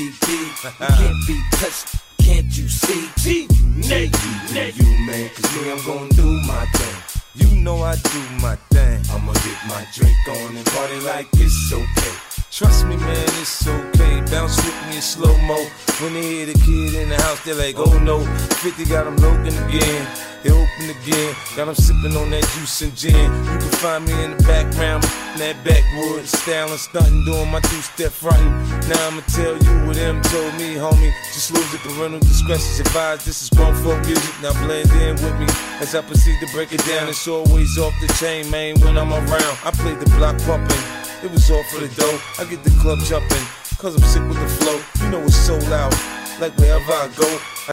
DD. You can't be touched, can't you see? You man, cause me, I'm gon' do my thing. You know I do my thing. I'ma get my drink on and party like it's okay. Trust me, man, it's okay. Bounce with me in slow-mo. When they hear the kid in the house, they're like, oh no. 50 got him looking again. He open again. Got him sipping on that juice and gin. You can find me in the background, in that backwoods, styling, stunting, doing my two-step fronting. Now I'ma tell you what them told me, homie. Just lose it, parental discretion's advised. This is grown folk music. Now blend in with me as I proceed to break it down. It's always off the chain, man, when I'm around. I play the block pumping. It was all for the dough. I get the club jumping, cause I'm sick with the flow. You know it's so loud, like wherever I go.